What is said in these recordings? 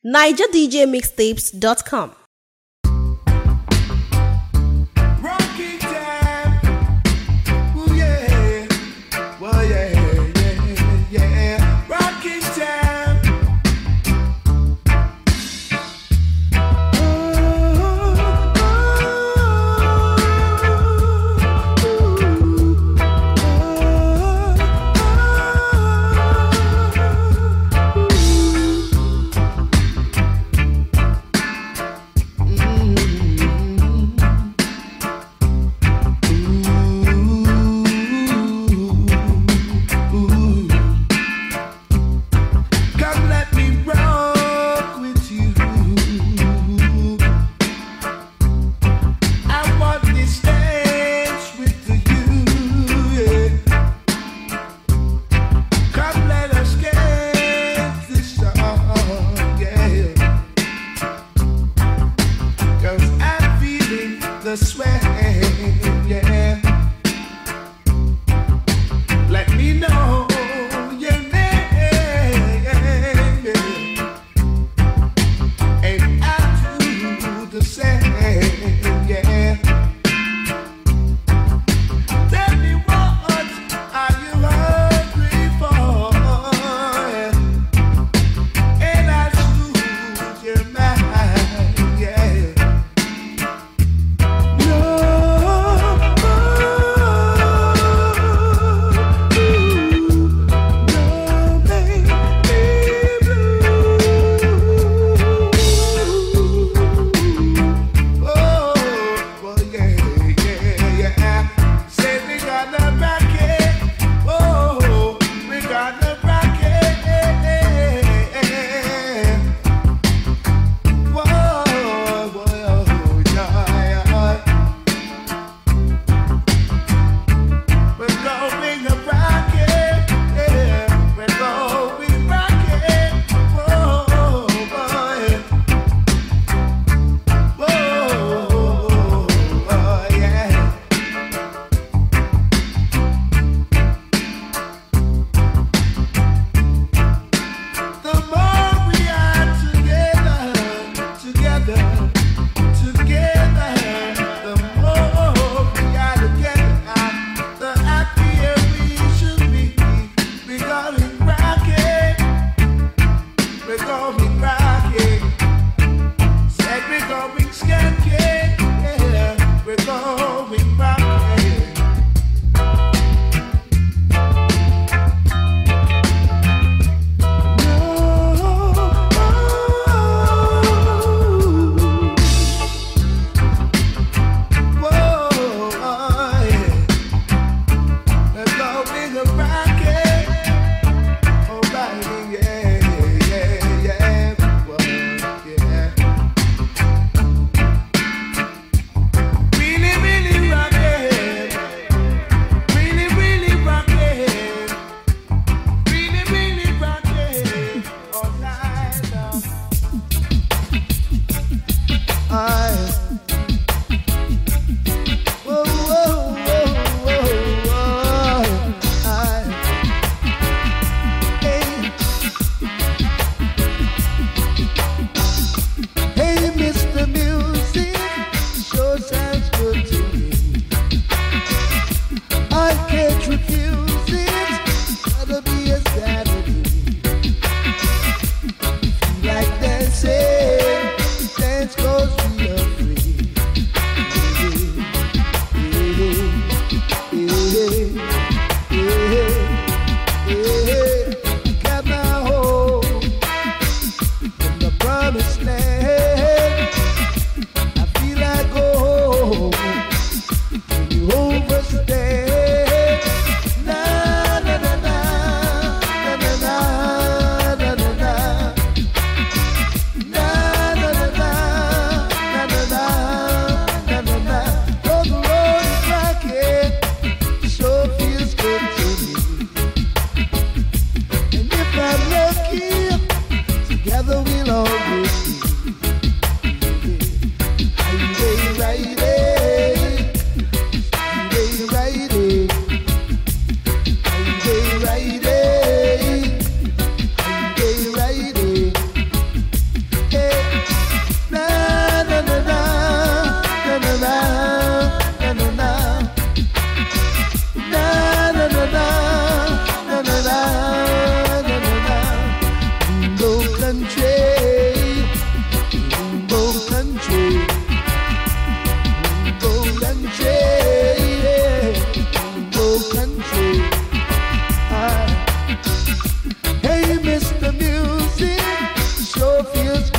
NigerDJMixtapes.com.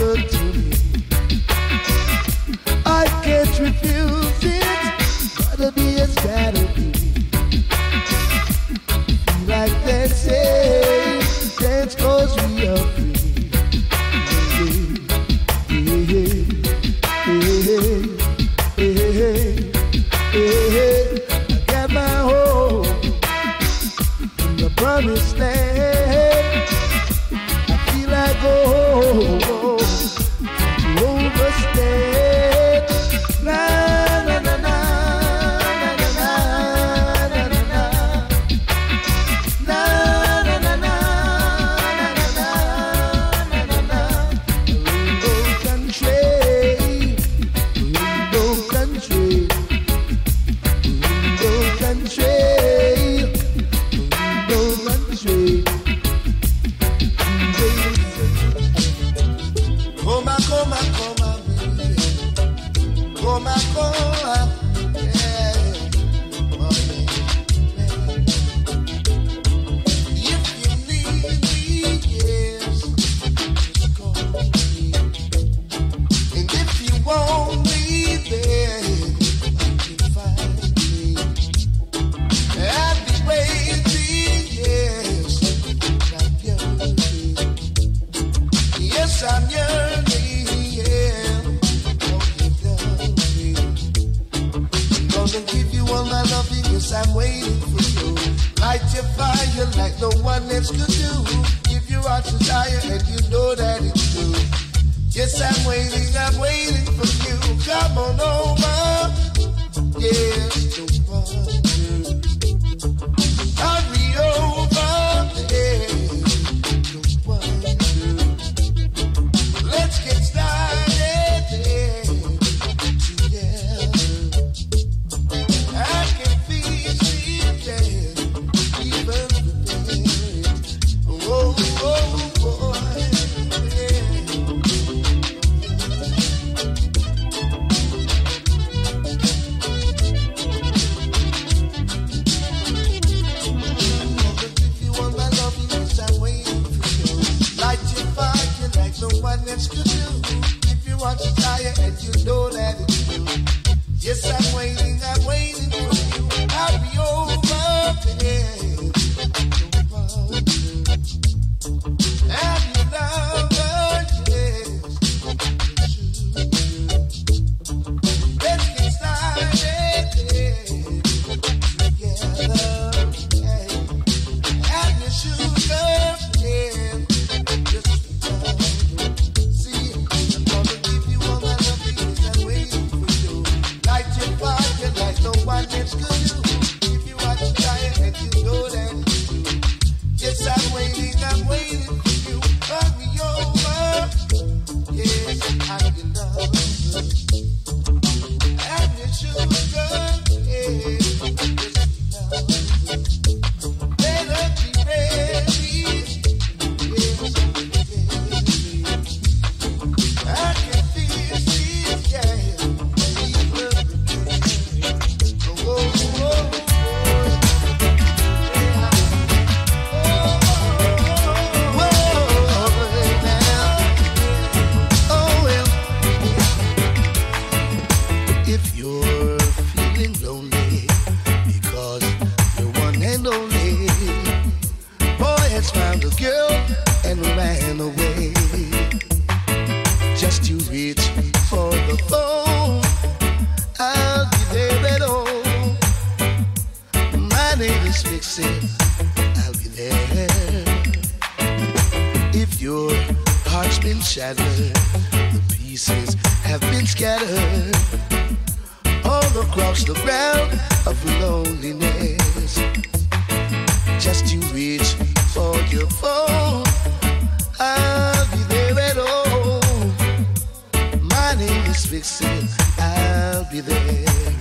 good to me. I can't refuse it. Gotta be, it's gotta be. Like they say, dance 'cause we are free. I got my home in the promised land. I feel like oh, to overstay. Na na na na na na na na na na na na na na na. Rainbow country, rainbow country, rainbow country, rainbow country. Coma, coma, coma, coma, coma, yeah. If you need me, yes, just call me. And if you want me, then you can find me. I'll be waiting, yes, I'm yearning. Yes, I'm yearning, yeah. Oh, you love me. I'm gonna give you all my loving, yes, I'm waiting for you. Light your fire like no one else could do. Give your heart desire and you know that it's true. Yes, I'm waiting for you. Come on over. Yes, don't wonder. Hurry over. Yeah, don't wonder. Let's get started. Yeah, together. I can feel it, yeah, even prepared. Oh, oh, boy, yeah. If you want my love, yes, I'm waiting for you. Light your fire like no one else could do. If you want to tire and you know that it's true. Yes, I'm waiting for you. I'll be over there. Don't bother. I'm your lover, yes. Let's get started, yeah, together. Hey. Have your sugar, yeah. Just see, I'm gonna give you all my love because I'm waiting for you. Light your fire like no one else could do. If you want to try it and you know that it's true. Yes, I'm waiting for you. Hurry over. Yes, I'm your lover. I'm your sugar, yeah. Just love. Better be ready. Yes, I'm ready. I can feel it, yeah. People prepared. Oh, oh, oh, oh. If you're feeling lonely because you're one and only, boy has found a girl and ran away. Just you reach for the phone, I'll be there at home. My name is Vixen, I'll be there. If your heart's been shattered, the pieces have been scattered all across the ground of loneliness. Just you reach for your phone, I'll be there at home. My name is Vixen, I'll be there.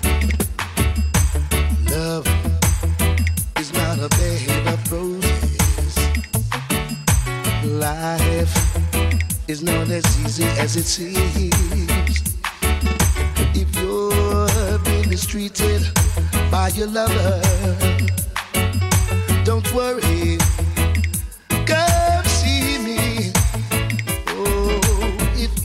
Love is not a bed of roses. Life is not as easy as it seems. If you're being mistreated by your lover, don't worry, come see me. Oh, if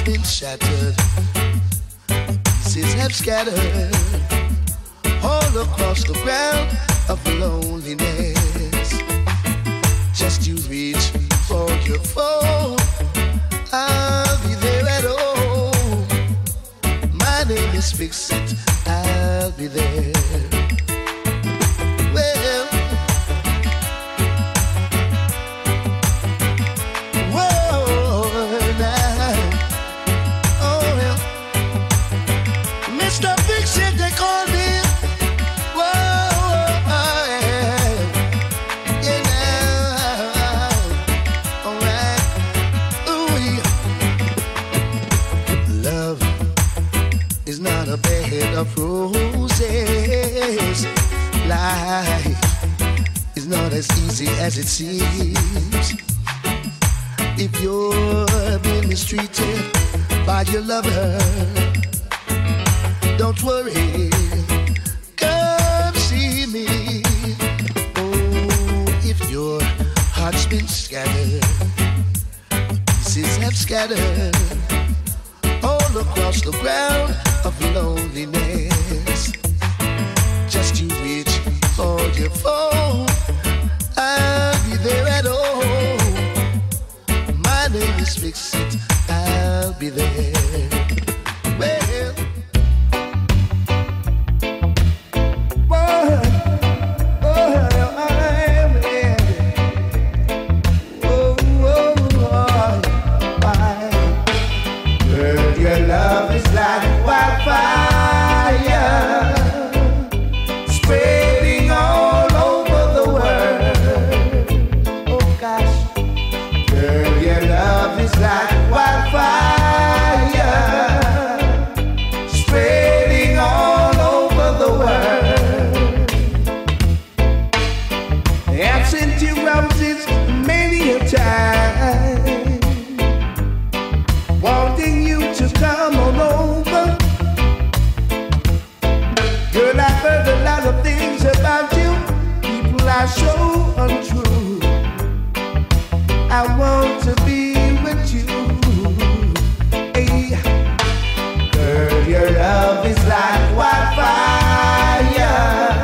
heart's been shattered, pieces have scattered all across the ground of loneliness. Just you reach for your phone, I'll be there at home. My name is Fix It, I'll be there. Well, whoa, now, oh well, Mr. Fix It, they call me. A bed of roses. Life is not as easy as it seems. If you're being mistreated by your lover, don't worry, come see me. Oh, if your heart's been scattered, pieces have scattered all across the ground of loneliness. Just you reach for your phone, I'll be there at home. My name is Fix It, I'll be there. Well, your love is like wildfire, spreading all over the world. Oh gosh, girl, your love is like wildfire, spreading all over the world. I've sent you roses many a time, wanting you to come on over. Girl, I've heard a lot of things about you. People are so untrue. I want to be with you. Hey. Girl, your love is like wildfire,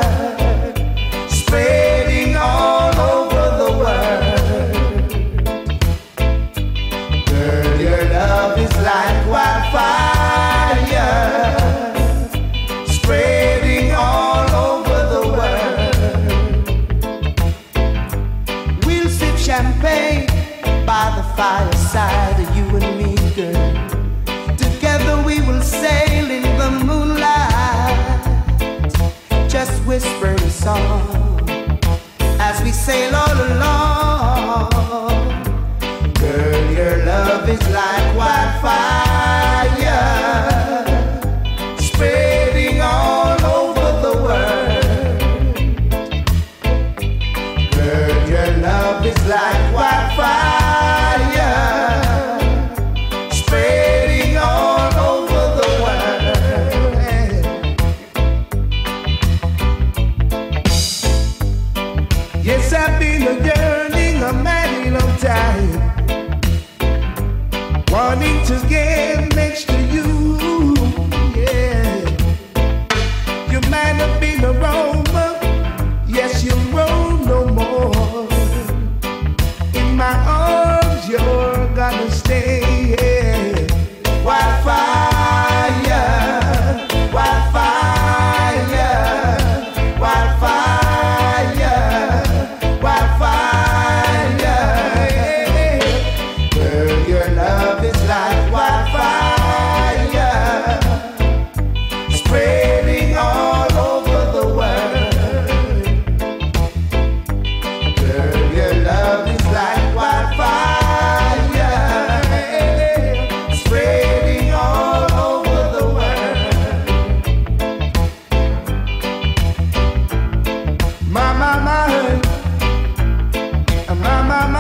spreading all over the world. Girl, your love is like wildfire, spreading all over the world. We'll sip champagne by the fireside, you and me, girl. Together we will sail in the moonlight, just whisper a song as we sail all along. Girl, your love is like wildfire, spreading all over the world. Girl, your love is like wildfire, spreading all over the world. Yes, I've been yearning a mighty long time, wanting to get next to you, yeah. You might have been a roamer, yes, you'll roam no more. In my arms, you're gonna stay, yeah. Wildfire, wildfire, wildfire, wildfire. Girl, your love is like wildfire, spreading all over the world. Girl, your love is like wildfire, spreading all over the world. My, my, my, my, my, my.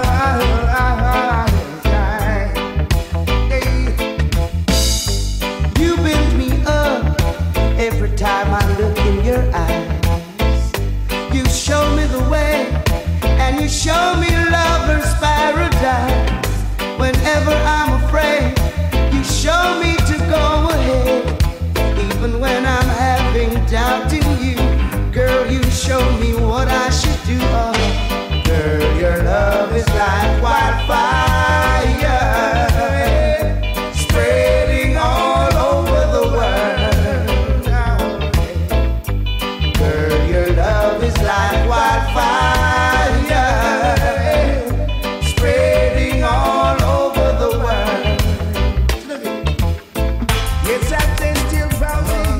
You build me up every time I look in your eyes. You show me the way, and you show me lover's paradise. Whenever I'm afraid, show me to go ahead, even when I'm having doubt in you. Girl, you show me what I should do. Girl, your love is like wildfire, spreading all over the world. Girl, your love is like wildfire, spreading all over the world. Yes, I think still browsing.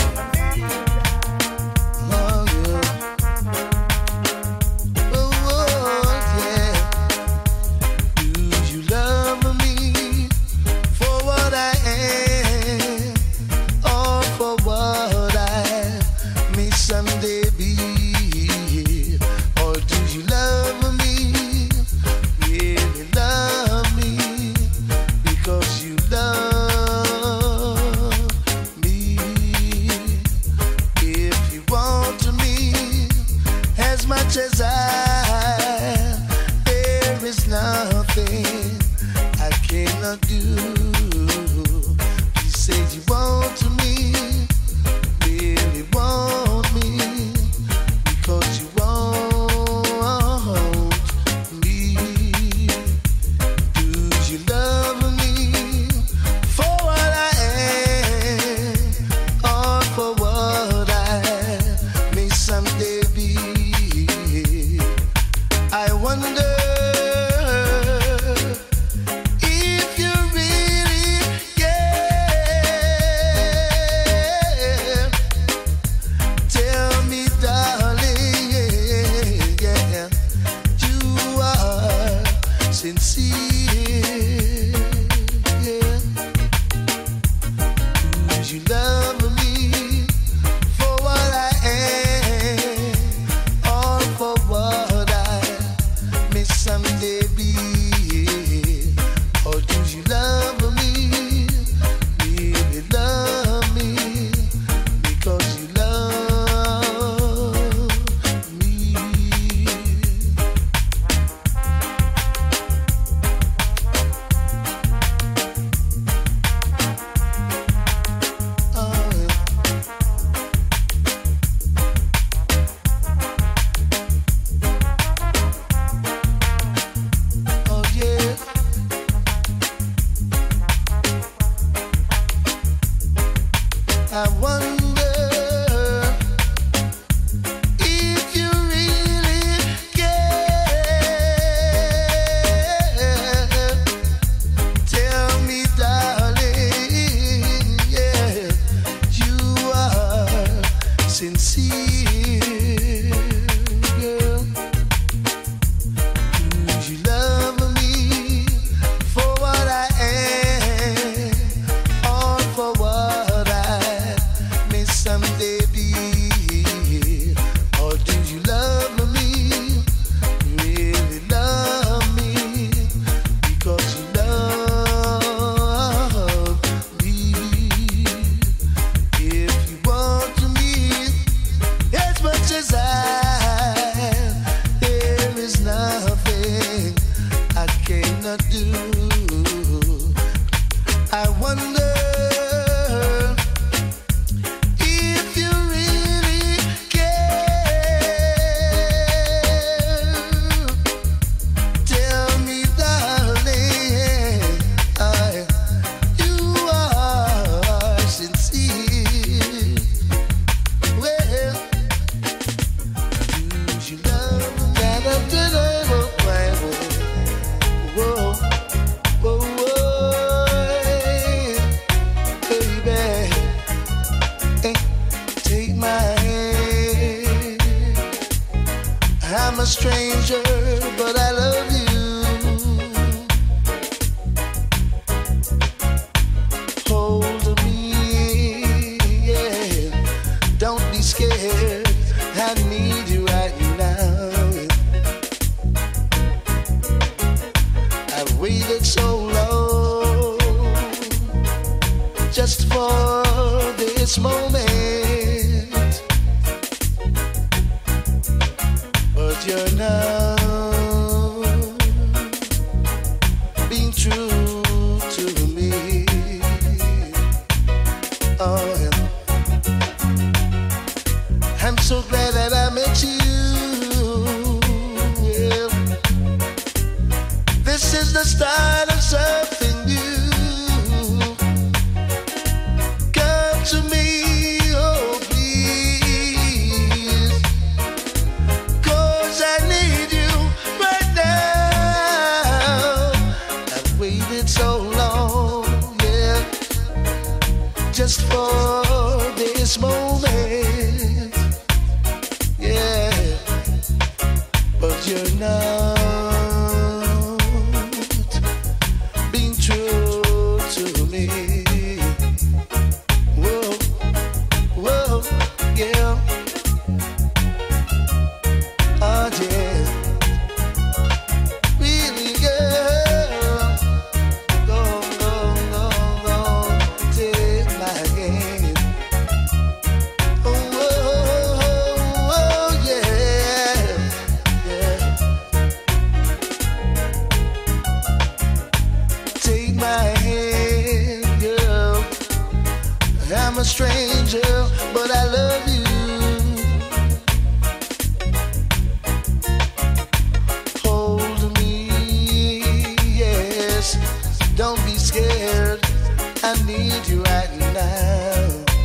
I'm a stranger, but I love you. Hold me, yeah. Don't be scared. I need you right now. I've waited so long just for this moment. You're now being true to me. long, yeah, just for this moment, yeah, but you're not being true to me. Whoa, whoa, yeah, oh yeah. I'm a stranger, but I love you. Hold me, yes. Don't be scared. I need you right now.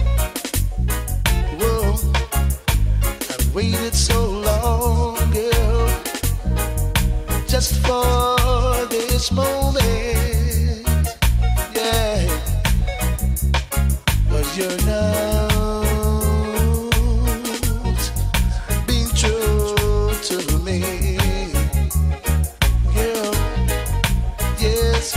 Whoa, I've waited so long, girl, just for this moment. You're not being true to me, girl. Yes,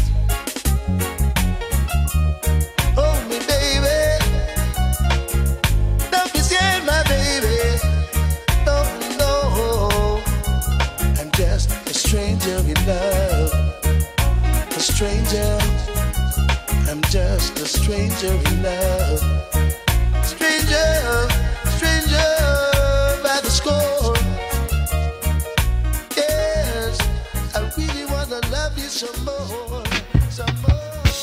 hold me, baby. Don't be scared, my baby. Don't know I'm just a stranger in love, a stranger. I'm just a stranger in love. Stranger, stranger by the score. Yes, I really wanna love you some more, some more.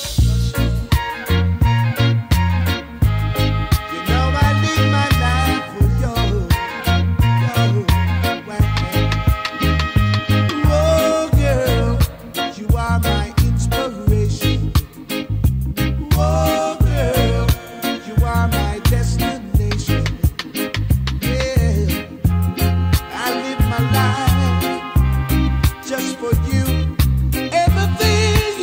You know I live my life for you. Oh girl, you are my inspiration. Oh girl, you are my destination. Yeah, I live my life just for you. Everything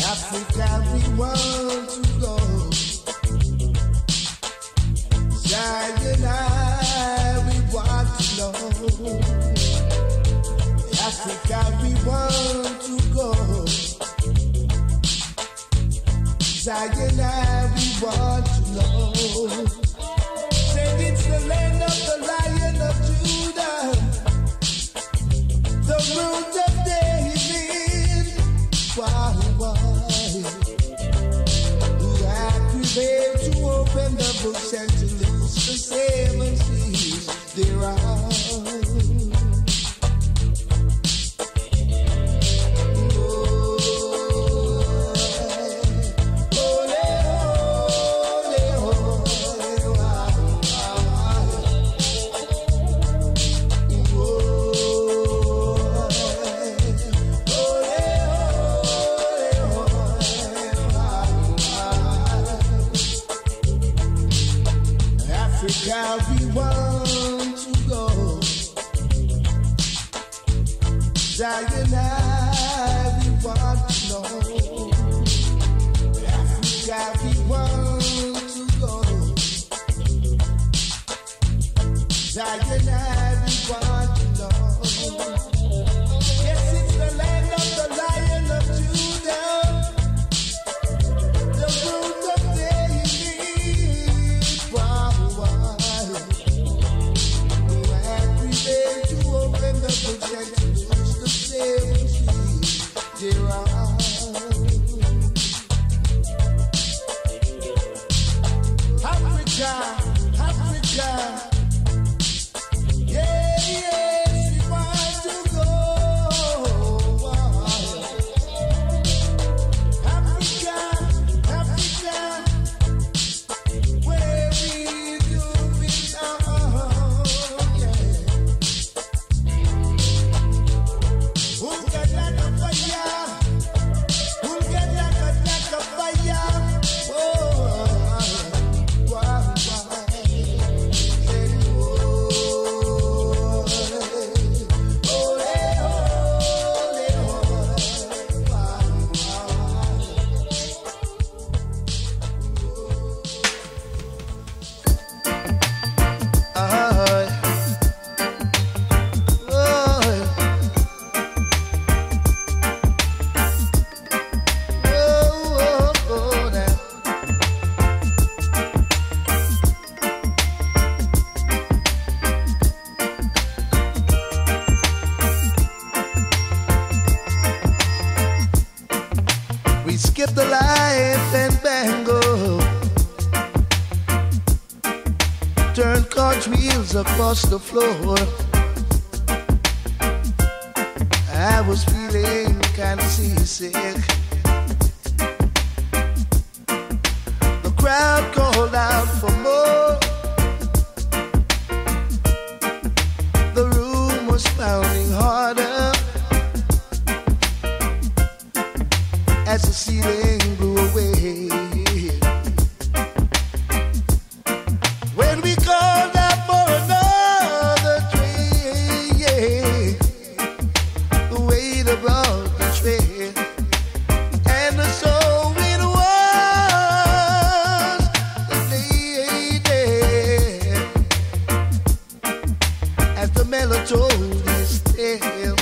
Africa, we want to go. Zion, we want to know. Africa, we want to go. Zion, we want to know. Said it's the land of the Lion of Judah, the root of David. Why, who had prevailed to open the books and to loose the seven seas thereof. Africa, we want to go. Zion, we want to know. Africa, we want to go. Zion, we want to know. Yes, it's the land of the Lion of Judah, the root of David. Wow. To open the books and to lose the seven seas thereof. Africa, Africa, yes, we want to go. Africa, Africa, where we do belong. Skip the life and bango, turn cartwheels across the floor. I was feeling kind of seasick. The crowd called out for more. The room was pounding harder as the ceiling blew away. When we called out for another train, yeah, the waiter brought the tray, and so it was the lady, as the miller told his tale,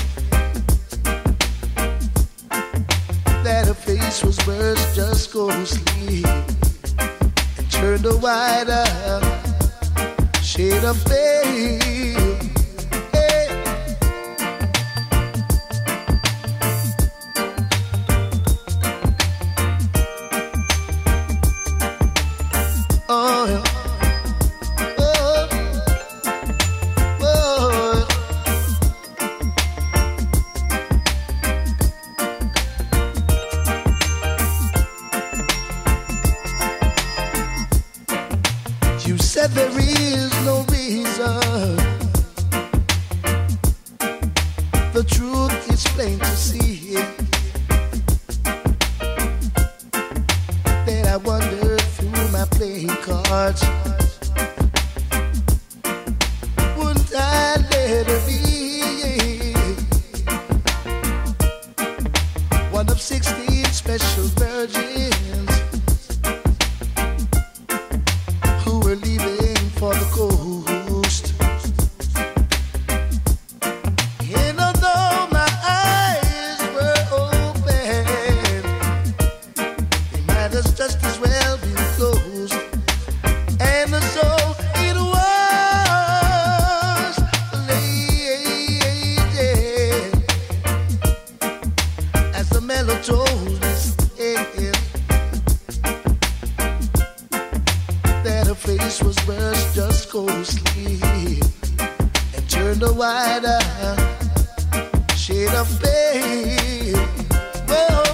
that her face was burst just ghostly and turned a wider shade of pale. Hey. Oh, yeah. Said there is no reason. The truth is plain to see. Then I wandered through my playing cards. Wouldn't I let her be one of 16 special virgins who were leaving for the coast. And although my eyes were open, they might have just as well been closed. And so it was lady, as the mellow told us that her face was burst just ghostly and turned a wider shade of pale. Whoa.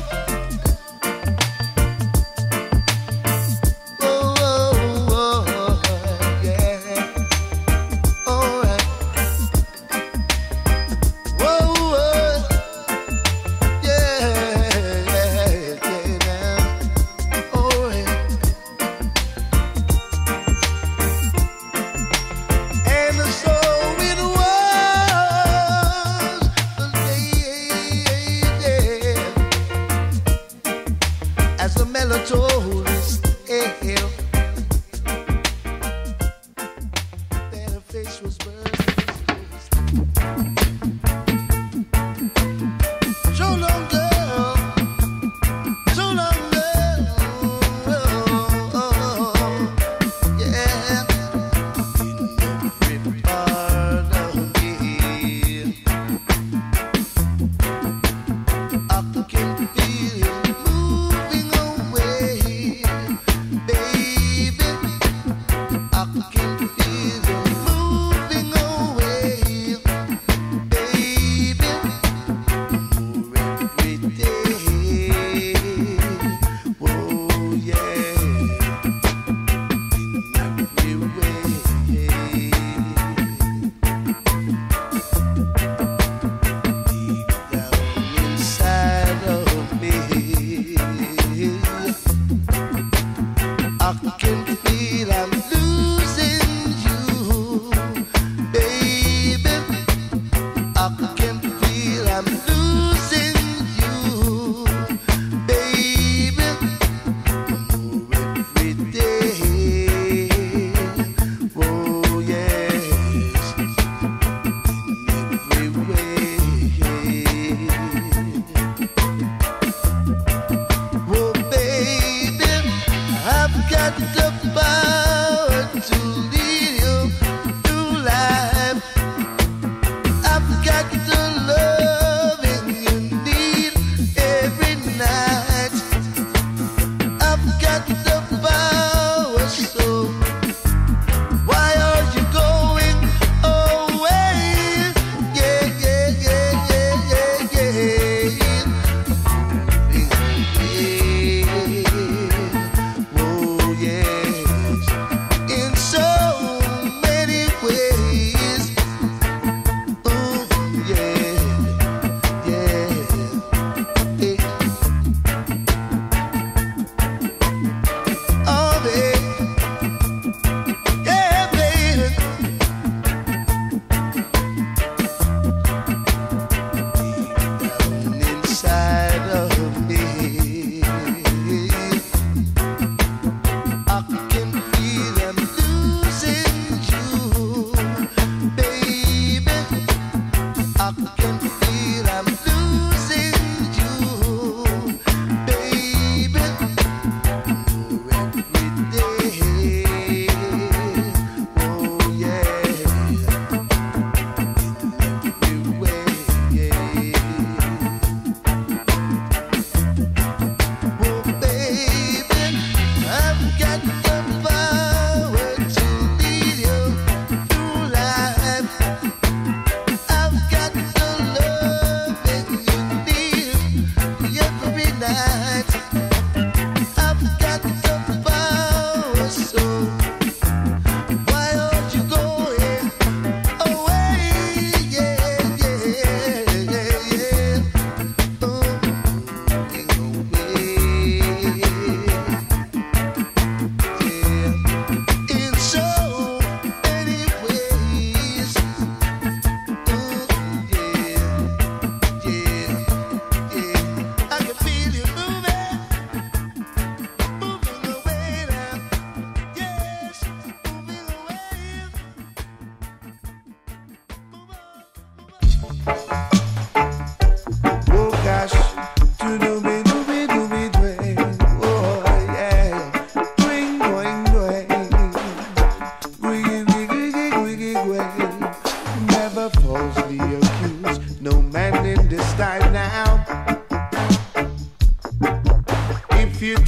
Baby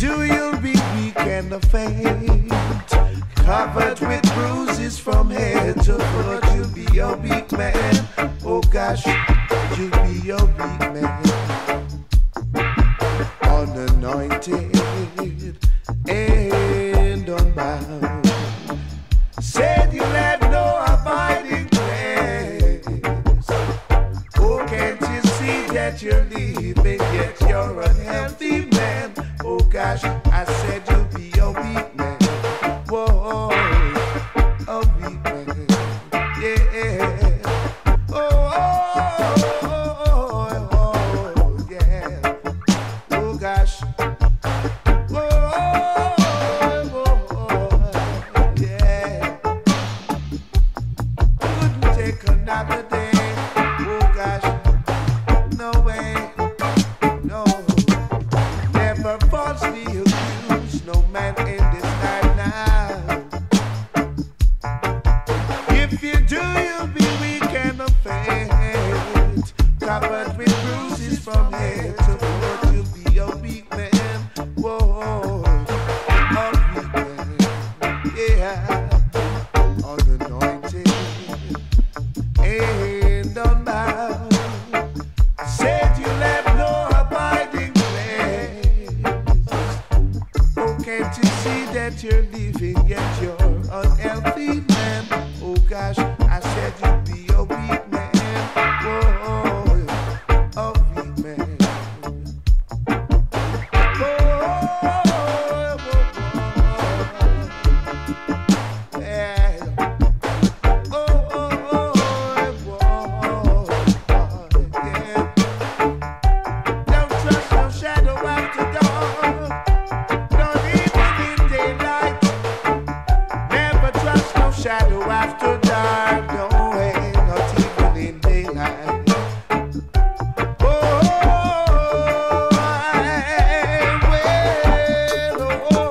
do, you'll be weak and faint, covered with bruises from head to foot. You'll be a weak man. Oh gosh, you'll be a weak man. Unanointed and unbound. Said you'll have no abiding place. Oh, can't you see that you're leaving, yet you're a healthy man? Oh gosh, I said you'll be a weak man. Whoa, a weak man. Yeah. Oh, yeah. Oh gosh. Yeah. Couldn't take another day. Oh gosh. No way. No. Never falsely accused no man in this life now. If you do, you'll be weak and faint, covered with bruises from head to foot. You'll be a weak man. Whoa, a weak man. Yeah, unanointed and unbound. Said you'll have no abiding place. Oh, can't you see that you're living, yet you're unhealthy man? Oh gosh, I said you'd be a weak man. Whoa, a weak man. Don't trust no shadow after dark, not even in daylight. Never trust no shadow after dark, no way, not even in daylight. Oh, I will,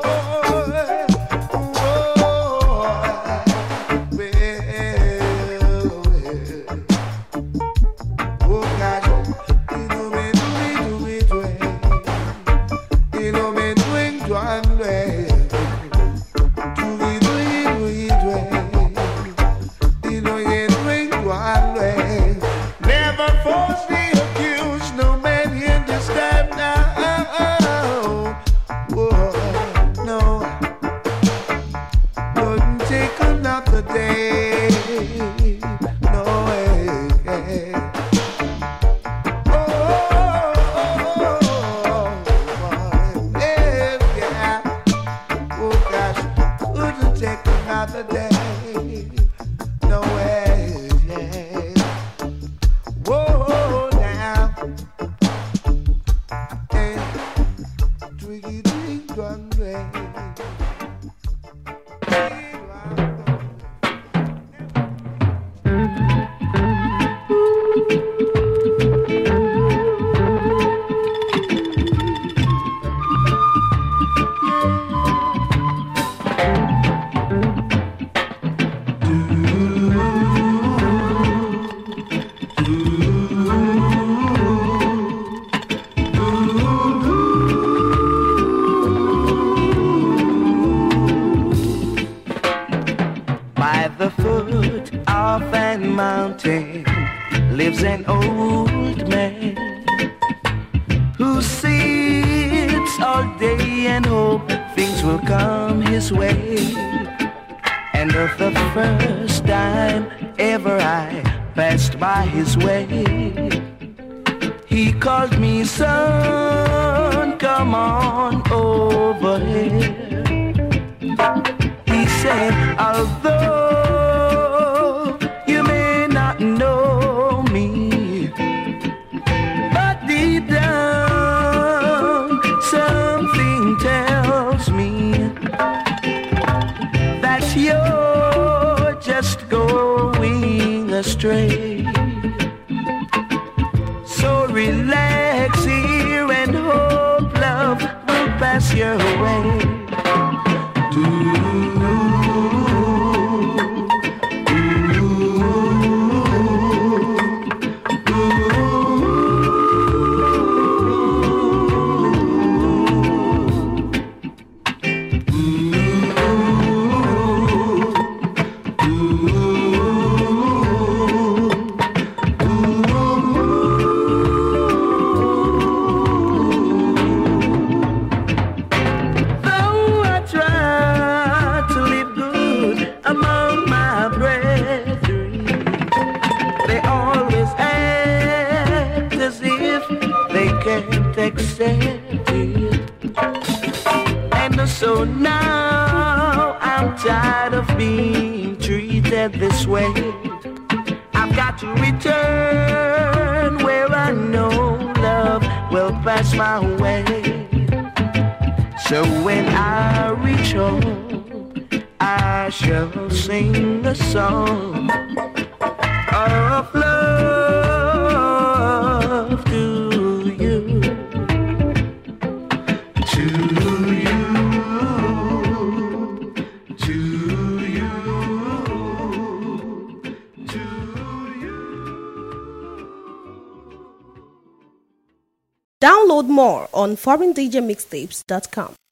oh gosh, you know me doing one way. Never falsely accused no man in this time now. Whoa, no, wouldn't take another day. No way. Yeah. Oh gosh, wouldn't take another day. No way. Yeah. Whoa, now. Hey, twiggy twig one way. By the foot of an mountain lives an old man who sits all day and hopes things will come his way. And of the first time ever I passed by his way, he called me, son, come on over here. He said, although you may not know me, but deep down something tells me that you're just going astray. So relax here and hope love will pass your way. So now I'm tired of being treated this way. I've got to return where I know love will pass my way. So when I reach home, I shall sing a song of love to you, to you, to you, to you. Download more on foreigndjmixtapes.com.